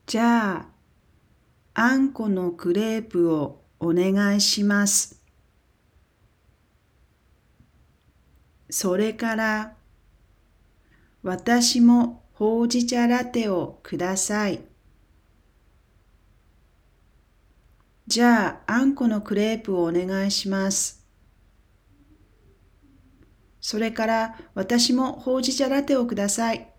じゃあ、あんこのクレープをお願いします。それから、私もほうじ茶ラテをください。じゃあ、あんこのクレープをお願いします。それから、私もほうじ茶ラテをください。